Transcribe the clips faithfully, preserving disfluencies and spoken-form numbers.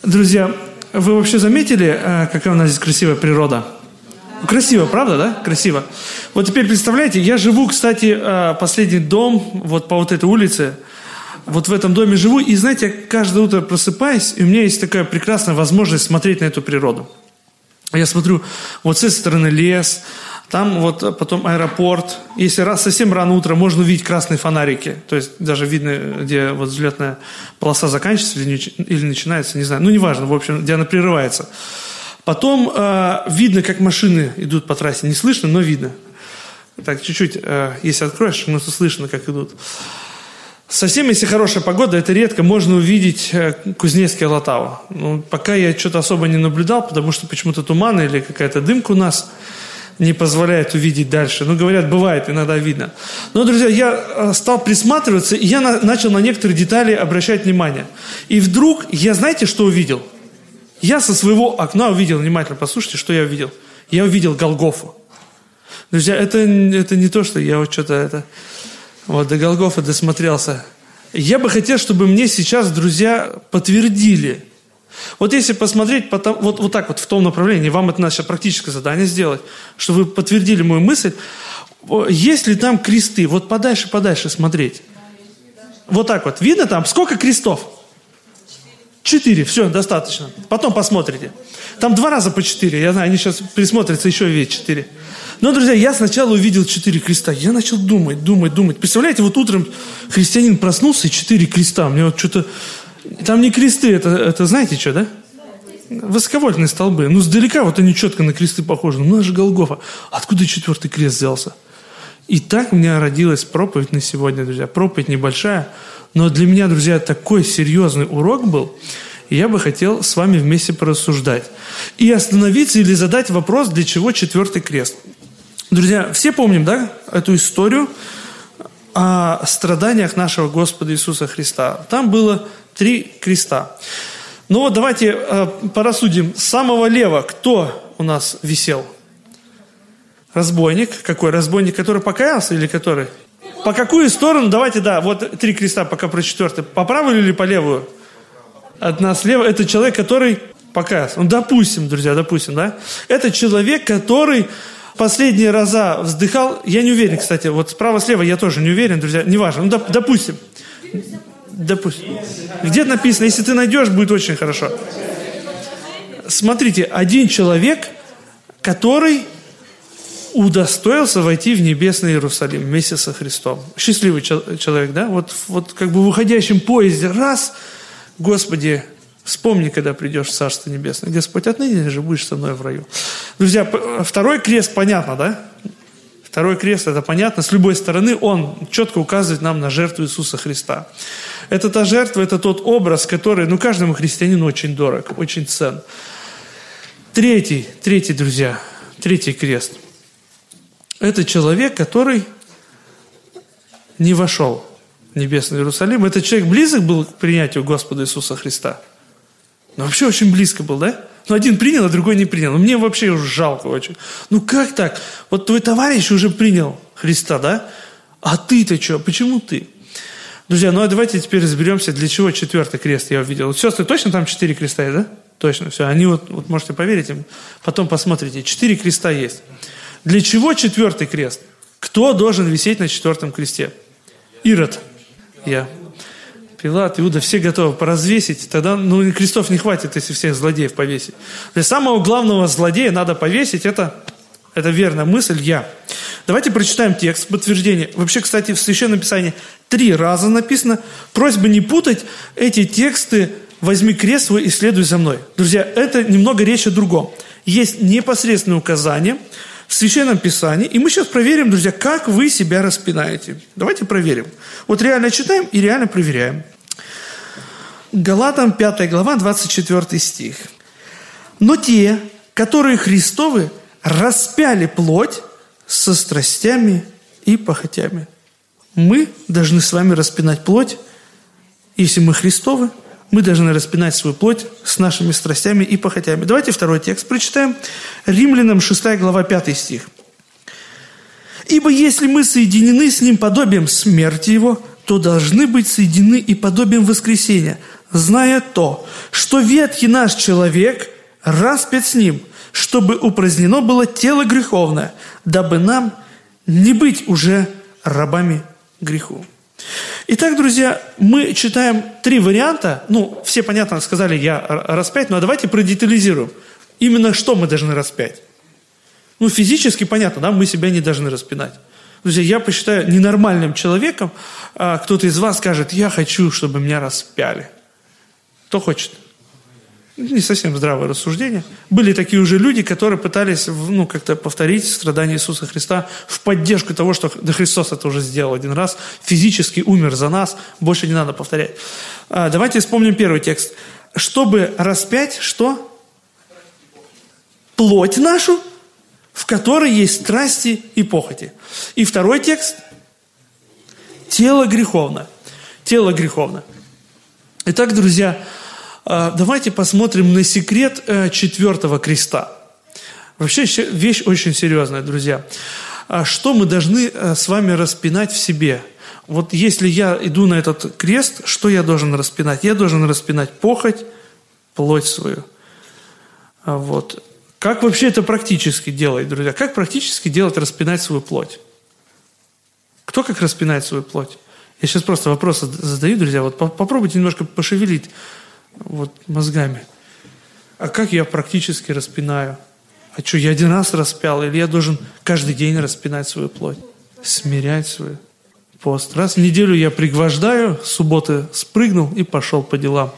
Друзья, вы вообще заметили, какая у нас здесь красивая природа? Красиво, правда, да? Красиво. Вот теперь представляете, я живу, кстати, последний дом, вот по вот этой улице, вот в этом доме живу, и знаете, я каждое утро просыпаюсь, и у меня есть такая прекрасная возможность смотреть на эту природу. Я смотрю, вот с этой стороны лес, там вот потом аэропорт. Если раз, совсем рано утром можно увидеть красные фонарики. То есть даже видно, где вот взлетная полоса заканчивается или, не, или начинается, не знаю. Ну, неважно, в общем, где она прерывается. Потом э, видно, как машины идут по трассе. Не слышно, но видно. Так, чуть-чуть, э, если откроешь, ну, то слышно, как идут. Совсем, если хорошая погода, это редко, можно увидеть э, Кузнецкий Алатау. Ну, пока я что-то особо не наблюдал, потому что почему-то туман или какая-то дымка у нас не позволяет увидеть дальше. Ну, говорят, бывает, иногда видно. Но, друзья, я стал присматриваться, и я на, начал на некоторые детали обращать внимание. И вдруг я, знаете, что увидел? Я со своего окна увидел, внимательно послушайте, что я увидел. Я увидел Голгофу. Друзья, это, это не то, что я вот что-то это... Вот до Голгофы досмотрелся. Я бы хотел, чтобы мне сейчас, друзья, подтвердили. Вот если посмотреть потом, вот, вот так вот в том направлении, вам это надо сейчас практическое задание сделать, чтобы вы подтвердили мою мысль. Есть ли там кресты? Вот подальше-подальше смотреть. Вот так вот. Видно там? Сколько крестов? Четыре, все, достаточно. Потом посмотрите. Там два раза по четыре. Я знаю, они сейчас присмотрятся, еще видят четыре. Но, друзья, я сначала увидел четыре креста. Я начал думать, думать, думать. Представляете, вот утром христианин проснулся, и четыре креста. Мне вот что-то... Там не кресты, это, это знаете что, да? Высоковольтные столбы. Ну, сдалека вот они четко на кресты похожи. Ну, это же Голгофа. Откуда четвертый крест взялся? И так у меня родилась проповедь на сегодня, друзья. Проповедь небольшая. Но для меня, друзья, такой серьезный урок был, и я бы хотел с вами вместе порассуждать. И остановиться или задать вопрос, для чего четвертый крест. Друзья, все помним, да, эту историю о страданиях нашего Господа Иисуса Христа. Там было три креста. Ну вот давайте э, порассудим. С самого лева кто у нас висел? Разбойник. Какой разбойник? Который покаялся или который... По какую сторону? Давайте, да, вот три креста, пока про четвертый. По правую или по левую? Одна слева. Это человек, который покаялся. Ну, допустим, друзья, допустим, да? Это человек, который последние раза вздыхал. Я не уверен, кстати, вот справа-слева я тоже не уверен, друзья. Неважно. Ну, доп, допустим. Допустим. Где написано? Если ты найдешь, будет очень хорошо. Смотрите, один человек, который... удостоился войти в небесный Иерусалим вместе со Христом. Счастливый человек, да? Вот, вот как бы в уходящем поезде раз, Господи, вспомни, когда придешь в Царство Небесное. Господь, отныне же будешь со мной в раю. Друзья, второй крест понятно, да? Второй крест, это понятно. С любой стороны он четко указывает нам на жертву Иисуса Христа. Это та жертва, это тот образ, который, ну, каждому христианину очень дорог, очень цен. Третий, третий, друзья, третий крест. Это человек, который не вошел в небесный Иерусалим. Этот человек близок был к принятию Господа Иисуса Христа. Ну, вообще очень близко был, да? Ну, один принял, а другой не принял. Ну, мне вообще уже жалко очень. Ну, как так? Вот твой товарищ уже принял Христа, да? А ты-то что? Почему ты? Друзья, ну, а давайте теперь разберемся, для чего четвертый крест я увидел. Вот, сестры, точно там четыре креста есть, да? Точно, все. Они вот, вот можете поверить им. Потом посмотрите. Четыре креста есть. Для чего четвертый крест? Кто должен висеть на четвертом кресте? Ирод. Я. Пилат, Иуда, все готовы поразвесить. Тогда, ну, крестов не хватит, если всех злодеев повесить. Для самого главного злодея надо повесить. Это, это верная мысль. Я. Давайте прочитаем текст подтверждения. Вообще, кстати, в Священном Писании три раза написано. Просьба не путать эти тексты. Возьми крест свой и следуй за мной. Друзья, это немного речь о другом. Есть непосредственное указание в Священном Писании. И мы сейчас проверим, друзья, как вы себя распинаете. Давайте проверим. Вот реально читаем и реально проверяем. Галатам пятая глава, двадцать четвёртый стих. «Но те, которые Христовы, распяли плоть со страстями и похотями». Мы должны с вами распинать плоть. Если мы Христовы, мы должны распинать свою плоть с нашими страстями и похотями. Давайте второй текст прочитаем. Римлянам шестая глава, пятый стих. «Ибо если мы соединены с Ним подобием смерти Его, то должны быть соединены и подобием воскресения, зная то, что ветхий наш человек распят с ним, чтобы упразднено было тело греховное, дабы нам не быть уже рабами греху». Итак, друзья, мы читаем три варианта. Ну, все, понятно, сказали, я распять, но давайте продетализируем. Именно что мы должны распять? Ну, физически понятно, да, мы себя не должны распинать. Друзья, я посчитаю ненормальным человеком, а, кто-то из вас скажет: я хочу, чтобы меня распяли. Кто хочет? Не совсем здравое рассуждение. Были такие уже люди, которые пытались, ну, как-то повторить страдания Иисуса Христа в поддержку того, что да Христос это уже сделал один раз, физически умер за нас, больше не надо повторять. А, давайте вспомним первый текст. Чтобы распять, что? Плоть нашу, в которой есть страсти и похоти. И второй текст. Тело греховно. Тело греховно. Итак, друзья, давайте посмотрим на секрет четвертого креста. Вообще вещь очень серьезная, друзья. Что мы должны с вами распинать в себе? Вот если я иду на этот крест, что я должен распинать? Я должен распинать похоть, плоть свою. Вот. Как вообще это практически делать, друзья? Как практически делать распинать свою плоть? Кто как распинает свою плоть? Я сейчас просто вопросы задаю, друзья. Вот попробуйте немножко пошевелить вот мозгами. А как я практически распинаю? А что, я один раз распял? Или я должен каждый день распинать свою плоть? Смирять свою пост. Раз в неделю я пригвождаю, с субботы спрыгнул и пошел по делам.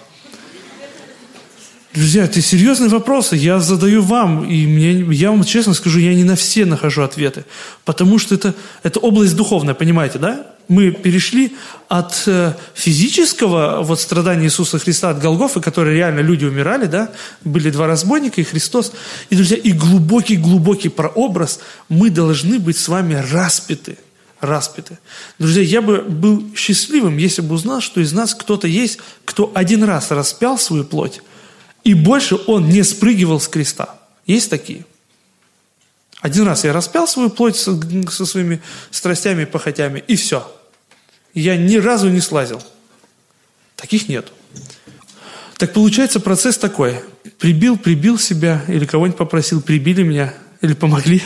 Друзья, это серьезные вопросы, я задаю вам, и мне, я вам честно скажу, я не на все нахожу ответы, потому что это, это область духовная, понимаете, да? Мы перешли от э, физического вот, страдания Иисуса Христа, от Голгофы, которые реально люди умирали, да? Были два разбойника и Христос. И, друзья, и глубокий-глубокий прообраз, мы должны быть с вами распяты. Распяты. Друзья, я бы был счастливым, если бы узнал, что из нас кто-то есть, кто один раз распял свою плоть, и больше он не спрыгивал с креста. Есть такие? Один раз я распял свою плоть со, со своими страстями и похотями, и все. Я ни разу не слазил. Таких нет. Так получается процесс такой. Прибил, прибил себя, или кого-нибудь попросил, прибили меня, или помогли.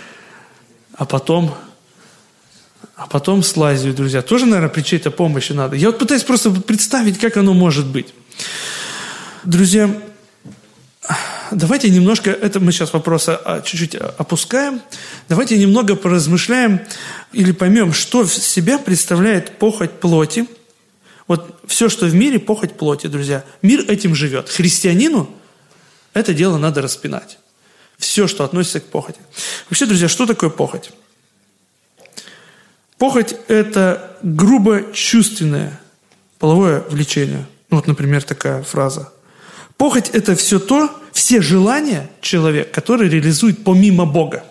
А потом, а потом слазию, друзья. Тоже, наверное, при чьей-то помощи надо. Я вот пытаюсь просто представить, как оно может быть. Друзья, давайте немножко, это мы сейчас вопросы чуть-чуть опускаем, давайте немного поразмышляем или поймем, что в себя представляет похоть плоти. Вот все, что в мире, похоть плоти, друзья. Мир этим живет. Христианину это дело надо распинать. Все, что относится к похоти. Вообще, друзья, что такое похоть? Похоть – это грубо чувственное половое влечение. Вот, например, такая фраза. Похоть – это все то, все желания человека, которые реализует помимо Бога.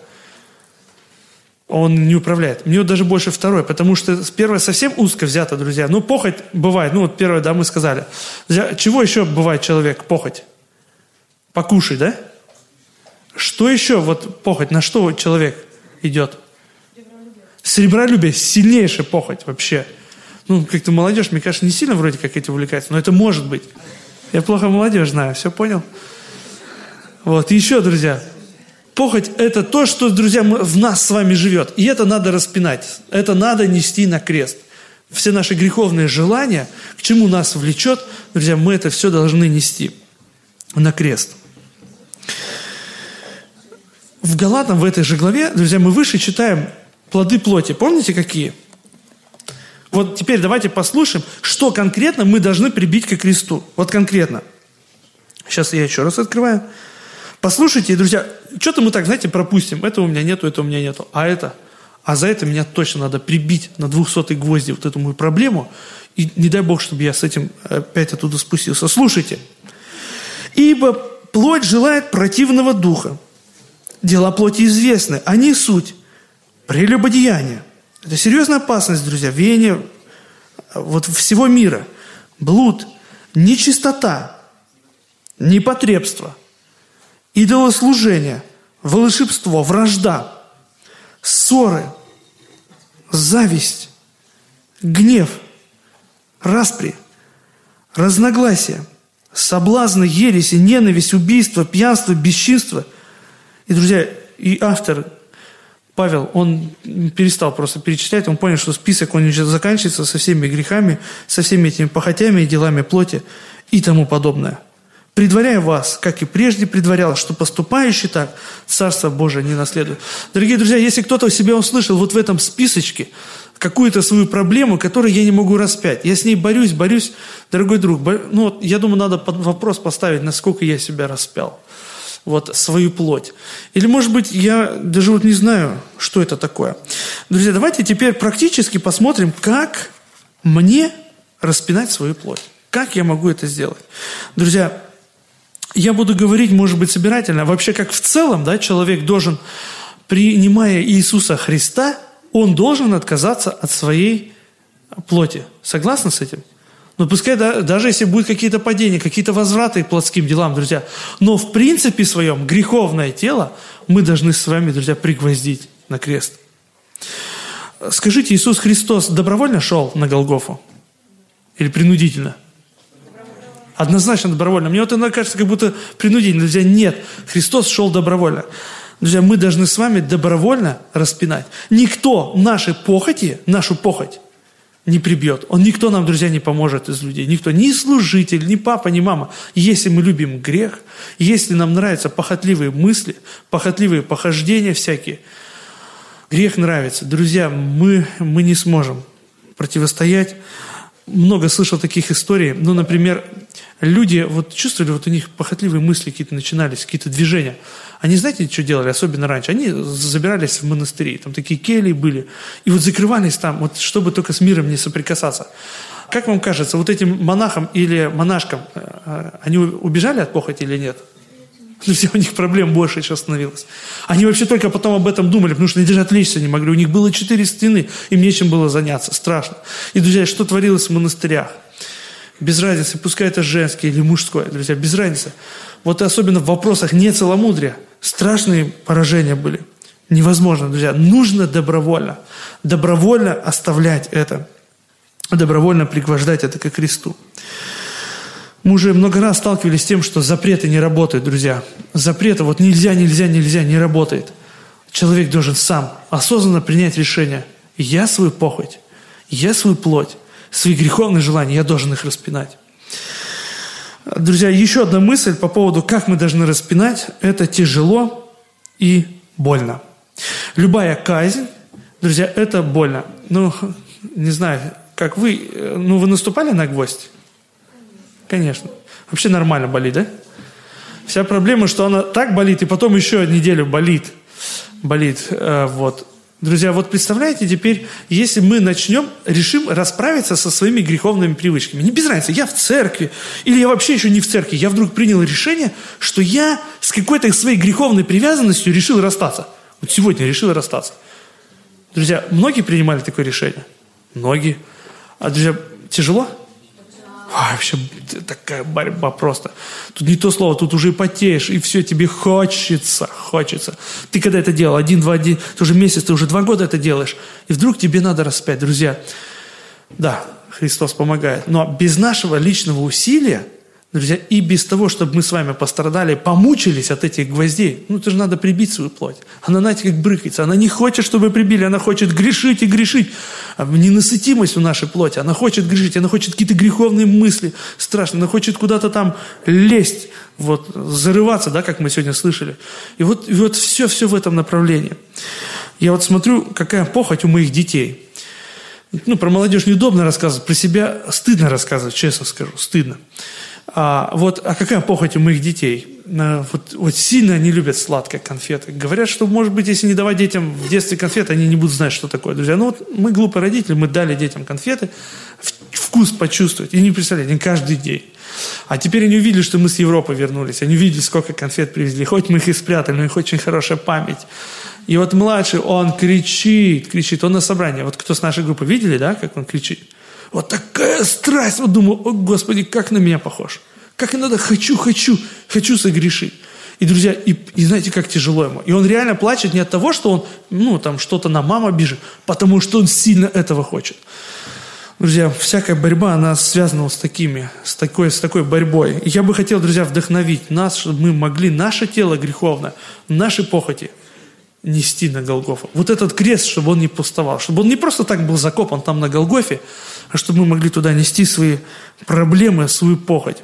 Он не управляет. Мне даже больше второе, потому что первое совсем узко взято, друзья. Ну, похоть бывает. Ну, вот первое, да, мы сказали. Друзья, чего еще бывает человек? Похоть. Покушай, да? Что еще вот похоть? На что человек идет? Сребролюбие. Сильнейшая похоть вообще. Ну, как-то молодежь, мне кажется, не сильно вроде как этим увлекается, но это может быть. Я плохо молодежь знаю, все понял? Вот, и еще, друзья, похоть – это то, что, друзья, в нас с вами живет. И это надо распинать, это надо нести на крест. Все наши греховные желания, к чему нас влечет, друзья, мы это все должны нести на крест. В Галатам, в этой же главе, друзья, мы выше читаем плоды плоти. Помните, какие? Вот теперь давайте послушаем, что конкретно мы должны прибить ко кресту. Вот конкретно. Сейчас я еще раз открываю. Послушайте, друзья, что-то мы так, знаете, пропустим. Это у меня нету, это у меня нету. А это? А за это меня точно надо прибить на двухсотой гвозди вот эту мою проблему. И не дай Бог, чтобы я с этим опять оттуда спустился. Слушайте. «Ибо плоть желает противного духа. Дела плоти известны. Они суть. Прелюбодеяние». Это серьезная опасность, друзья, веяние вот всего мира. Блуд, нечистота, непотребство, идолослужение, волшебство, вражда, ссоры, зависть, гнев, распри, разногласия, соблазны, ереси, ненависть, убийство, пьянство, бесчинство. И, друзья, и автор Павел, он перестал просто перечислять, он понял, что список, он уже заканчивается со всеми грехами, со всеми этими похотями и делами плоти и тому подобное. «Предваряя вас, как и прежде предварял, что поступающий так, Царство Божие не наследует». Дорогие друзья, если кто-то себя услышал вот в этом списочке какую-то свою проблему, которую я не могу распять, я с ней борюсь, борюсь, дорогой друг, бо... ну, вот, я думаю, надо под вопрос поставить, насколько я себя распял. Вот свою плоть. Или, может быть, я даже вот не знаю, что это такое. Друзья, давайте теперь практически посмотрим, как мне распинать свою плоть. Как я могу это сделать? Друзья, я буду говорить, может быть, собирательно. Вообще, как в целом, да, человек должен, принимая Иисуса Христа, он должен отказаться от своей плоти. Согласны с этим? Но пускай да, даже если будут какие-то падения, какие-то возвраты к плотским делам, друзья, но в принципе своем греховное тело мы должны с вами, друзья, пригвоздить на крест. Скажите, Иисус Христос добровольно шел на Голгофу? Или принудительно? Однозначно добровольно. Мне вот иногда кажется, как будто принудительно. Друзья, нет, Христос шел добровольно. Друзья, мы должны с вами добровольно распинать. Никто наши похоти, нашу похоть, не прибьет. Он никто нам, друзья, не поможет из людей. Никто, ни служитель, ни папа, ни мама. Если мы любим грех, если нам нравятся похотливые мысли, похотливые похождения всякие, грех нравится. Друзья, мы, мы не сможем противостоять. Много слышал таких историй. Ну, например, люди вот чувствовали, вот у них похотливые мысли какие-то начинались, какие-то движения. Они, знаете, что делали, особенно раньше? Они забирались в монастыри, там такие кельи были, и вот закрывались там, вот, чтобы только с миром не соприкасаться. Как вам кажется, вот этим монахам или монашкам, они убежали от похоти или нет? Друзья, у них проблем больше еще становилось. Они вообще только потом об этом думали, потому что они даже отвлечься не могли. У них было четыре стены, им нечем было заняться, страшно. И, друзья, что творилось в монастырях? Без разницы, пускай это женское или мужское, друзья, без разницы. Вот и особенно в вопросах нецеломудрия страшные поражения были. Невозможно, друзья. Нужно добровольно. Добровольно оставлять это. Добровольно пригвождать это ко кресту. Мы уже много раз сталкивались с тем, что запреты не работают, друзья. Запреты вот нельзя, нельзя, нельзя, не работает. Человек должен сам осознанно принять решение. Я свою похоть, я свою плоть, свои греховные желания, я должен их распинать. Друзья, еще одна мысль по поводу, как мы должны распинать, это тяжело и больно. Любая казнь, друзья, это больно. Ну, не знаю, как вы, ну, вы наступали на гвоздь? Конечно. Вообще нормально болит, да? Вся проблема, что она так болит, и потом еще неделю болит. Болит, э, вот. Друзья, вот представляете теперь, если мы начнем, решим расправиться со своими греховными привычками. Не без разницы, я в церкви, или я вообще еще не в церкви. Я вдруг принял решение, что я с какой-то своей греховной привязанностью решил расстаться. Вот сегодня решил расстаться. Друзья, многие принимали такое решение? Многие. А, друзья, тяжело? А, вообще такая борьба просто. Тут не то слово, тут уже потеешь, и все, тебе хочется, хочется. Ты когда это делал, один, два, один, ты уже месяц, ты уже два года это делаешь, и вдруг тебе надо распять. Друзья, да, Христос помогает, но без нашего личного усилия, друзья, и без того, чтобы мы с вами пострадали, помучились от этих гвоздей, ну, это же надо прибить свою плоть. Она, знаете, как брыкается. Она не хочет, чтобы прибили, она хочет грешить и грешить. Ненасытимость у нашей плоти. Она хочет грешить, она хочет какие-то греховные мысли страшные, она хочет куда-то там лезть, вот, зарываться, да, как мы сегодня слышали. И вот, и вот все, все в этом направлении. Я вот смотрю, какая похоть у моих детей. Ну, про молодежь неудобно рассказывать, про себя стыдно рассказывать, честно скажу, стыдно. А, вот, а какая похоть у моих детей? А, вот, вот сильно они любят сладкие конфеты. Говорят, что, может быть, если не давать детям в детстве конфеты, они не будут знать, что такое. Друзья, ну вот мы глупые родители, мы дали детям конфеты, вкус почувствовать. И не представляете, не каждый день. А теперь они увидели, что мы с Европы вернулись. Они увидели, сколько конфет привезли. Хоть мы их и спрятали, но у них очень хорошая память. И вот младший, он кричит, кричит. Он на собрании. Вот кто с нашей группы видели, да, как он кричит? Вот такая страсть. Вот думаю, о, Господи, как на меня похож. Как иногда хочу, хочу, хочу согрешить. И, друзья, и, и знаете, как тяжело ему. И он реально плачет не от того, что он, ну, там, что-то на маму обижен, потому что он сильно этого хочет. Друзья, всякая борьба, она связана с такими, с такой, с такой борьбой. И я бы хотел, друзья, вдохновить нас, чтобы мы могли наше тело греховное, наши похоти нести на Голгофу. Вот этот крест, чтобы он не пустовал, чтобы он не просто так был закопан там на Голгофе, а чтобы мы могли туда нести свои проблемы, свою похоть.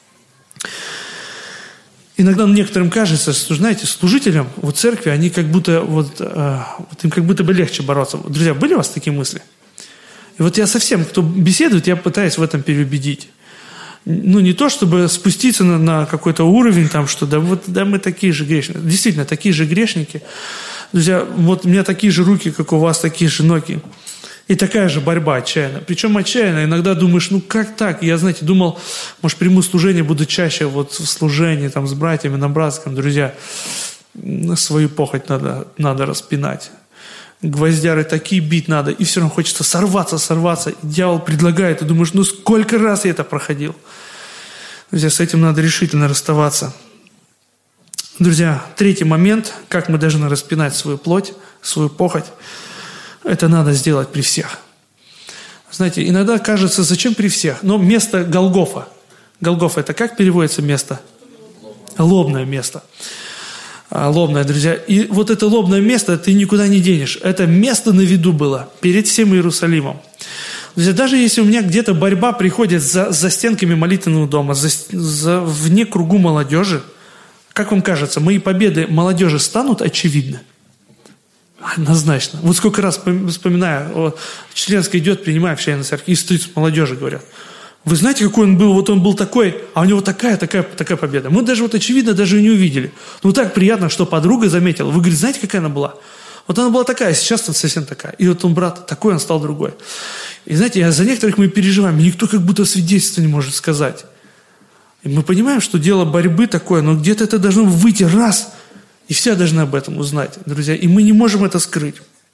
Иногда некоторым кажется, что, знаете, служителям в церкви, они как будто, вот, э, вот им как будто бы легче бороться. Друзья, были у вас такие мысли? И вот я совсем, кто беседует, я пытаюсь в этом переубедить. Ну, не то, чтобы спуститься на, на какой-то уровень, там, что да, вот, да, мы такие же грешники. Действительно, такие же грешники. Друзья, вот у меня такие же руки, как у вас, такие же ноги. И такая же борьба отчаянная. Причем отчаянная. Иногда думаешь, ну как так? Я, знаете, думал, может, приму служение, буду чаще вот в служении там, с братьями на братском. Друзья, свою похоть надо, надо распинать. Гвоздяры такие бить надо. И все равно хочется сорваться, сорваться. И дьявол предлагает, и думаешь, ну сколько раз я это проходил. Друзья, с этим надо решительно расставаться. Друзья, третий момент, как мы должны распинать свою плоть, свою похоть. Это надо сделать при всех. Знаете, иногда кажется, зачем при всех? Но место Голгофа. Голгофа – это как переводится место? Лобное место. Лобное, друзья. И вот это лобное место ты никуда не денешь. Это место на виду было перед всем Иерусалимом. Друзья, даже если у меня где-то борьба приходит за, за стенками молитвенного дома, за, за, вне кругу молодежи, как вам кажется, мои победы молодежи станут очевидны? Однозначно. Вот сколько раз вспоминаю, вот, членская идет, принимая в члены церкви, и стоит с молодежи, говорят. Вы знаете, какой он был? Вот он был такой, а у него такая, такая, такая победа. Мы даже вот очевидно даже и не увидели. Ну так приятно, что подруга заметила. Вы говорите, знаете, какая она была? Вот она была такая, сейчас она совсем такая. И вот он брат такой, он стал другой. И знаете, за некоторых мы переживаем, и никто как будто свидетельства не может сказать. И мы понимаем, что дело борьбы такое, но где-то это должно выйти раз. И все должны об этом узнать, друзья. И мы не можем это скрыть.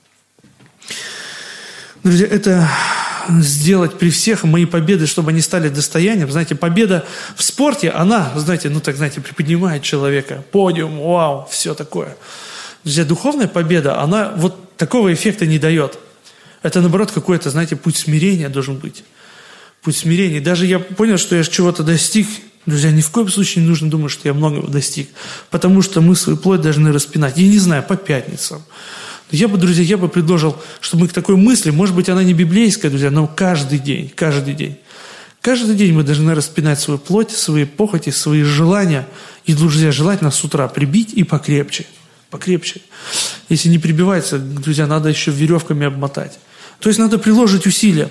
Друзья, это сделать при всех мои победы, чтобы они стали достоянием. Знаете, победа в спорте, она, знаете, ну так, знаете, приподнимает человека. Подиум, вау, все такое. Друзья, духовная победа, она вот такого эффекта не дает. Это, наоборот, какой-то, знаете, путь смирения должен быть. Путь смирения. Даже я понял, что я чего-то достиг. Друзья, ни в коем случае не нужно думать, что я многого достиг. Потому что мы свою плоть должны распинать. Я не знаю, по пятницам. Я бы, друзья, я бы предложил, чтобы мы к такой мысли, может быть, она не библейская, друзья, но каждый день, каждый день. Каждый день мы должны распинать свою плоть, свои похоти, свои желания. И, друзья, желательно с утра прибить и покрепче. Покрепче. Если не прибивается, друзья, надо еще веревками обмотать. То есть надо приложить усилия.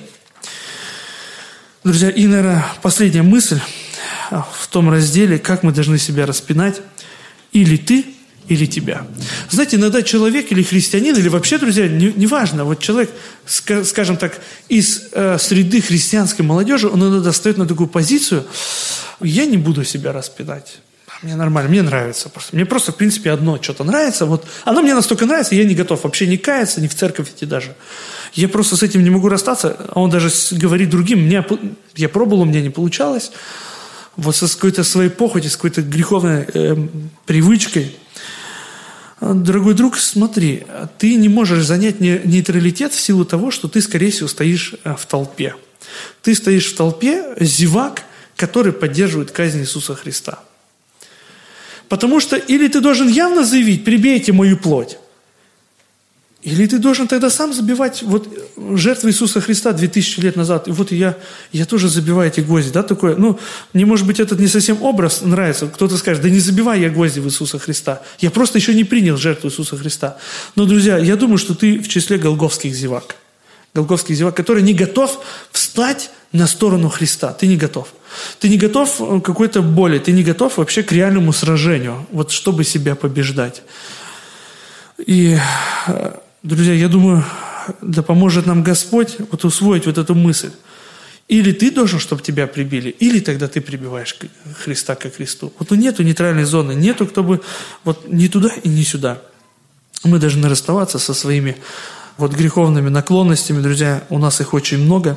Друзья, и, наверное, последняя мысль в том разделе, как мы должны себя распинать. Или ты, или тебя. Знаете, иногда человек или христианин, или вообще, друзья, неважно, не вот человек, скажем так, из э, среды христианской молодежи, он иногда встает на такую позицию, я не буду себя распинать. Мне нормально, мне нравится просто. Мне просто, в принципе, одно что-то нравится. Вот, оно мне настолько нравится, я не готов вообще не каяться, ни в церковь идти даже. Я просто с этим не могу расстаться. А он даже говорит другим, мне, я пробовал, у меня не получалось. Вот с какой-то своей похотью, с какой-то греховной э, привычкой. Дорогой друг, смотри, ты не можешь занять нейтралитет в силу того, что ты, скорее всего, стоишь в толпе. Ты стоишь в толпе зевак, который поддерживает казнь Иисуса Христа. Потому что или ты должен явно заявить, прибейте мою плоть, или ты должен тогда сам забивать вот жертвы Иисуса Христа две тысячи лет назад. И вот я, я тоже забиваю эти гвозди. Да, такое? Ну, мне, может быть, этот не совсем образ нравится. Кто-то скажет, да не забивай я гвозди в Иисуса Христа. Я просто еще не принял жертву Иисуса Христа. Но, друзья, я думаю, что ты в числе голгофских зевак. Голгофских зевак, который не готов встать на сторону Христа. Ты не готов. Ты не готов к какой-то боли. Ты не готов вообще к реальному сражению. Вот чтобы себя побеждать. И... Друзья, я думаю, да поможет нам Господь вот усвоить вот эту мысль. Или ты должен, чтобы тебя прибили, или тогда ты прибиваешь Христа ко Христу. Вот ну, нету нейтральной зоны, нету кто бы вот ни туда и ни сюда. Мы должны расставаться со своими вот греховными наклонностями, друзья, у нас их очень много.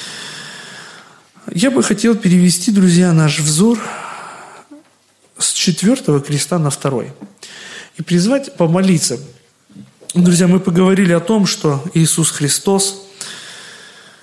Я бы хотел перевести, друзья, наш взор с четвертого креста на второй и призвать помолиться. Друзья, мы поговорили о том, что Иисус Христос,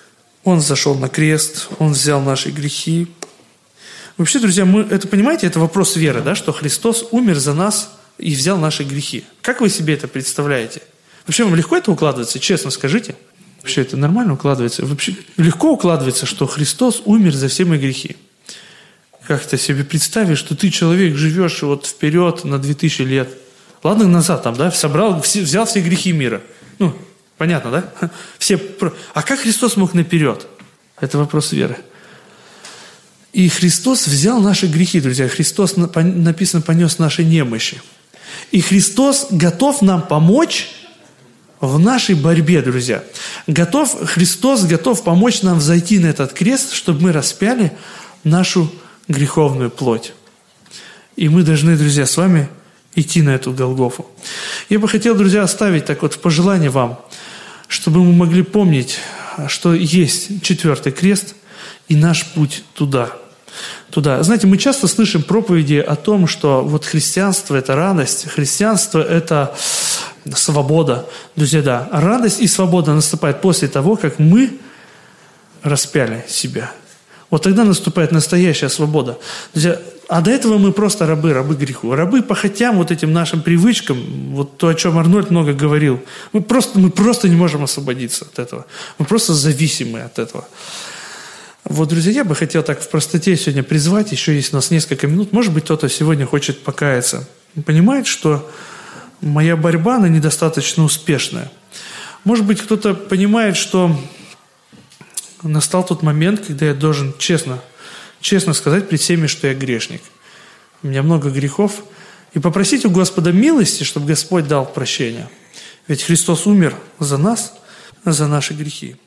Он зашел на крест, Он взял наши грехи. Вообще, друзья, мы это понимаете, это вопрос веры, да, что Христос умер за нас и взял наши грехи. Как вы себе это представляете? Вообще, вам легко это укладывается? Честно скажите. Вообще, это нормально укладывается? Вообще, легко укладывается, что Христос умер за все мои грехи. Как ты себе представишь, что ты, человек, живешь вот вперед на две тысячи лет. Ладно, назад там, да, собрал, взял все грехи мира. Ну, понятно, да? Все... А как Христос мог наперед? Это вопрос веры. И Христос взял наши грехи, друзья. Христос, написано, понес наши немощи. И Христос готов нам помочь в нашей борьбе, друзья. Готов, Христос готов помочь нам взойти на этот крест, чтобы мы распяли нашу греховную плоть. И мы должны, друзья, с вами идти на эту Голгофу. Я бы хотел, друзья, оставить так вот в пожелание вам, чтобы мы могли помнить, что есть четвертый крест и наш путь туда. Туда. Знаете, мы часто слышим проповеди о том, что вот христианство – это радость, христианство – это свобода. Друзья, да, радость и свобода наступает после того, как мы распяли себя. Вот тогда наступает настоящая свобода. Друзья, а до этого мы просто рабы, рабы греху. Рабы похотям, вот этим нашим привычкам, вот то, о чем Арнольд много говорил. Мы просто, мы просто не можем освободиться от этого. Мы просто зависимы от этого. Вот, друзья, я бы хотел так в простоте сегодня призвать, еще есть у нас несколько минут, может быть, кто-то сегодня хочет покаяться. Понимает, что моя борьба, она недостаточно успешная. Может быть, кто-то понимает, что настал тот момент, когда я должен честно, честно сказать пред всеми, что я грешник. У меня много грехов. И попросить у Господа милости, чтобы Господь дал прощение. Ведь Христос умер за нас, за наши грехи.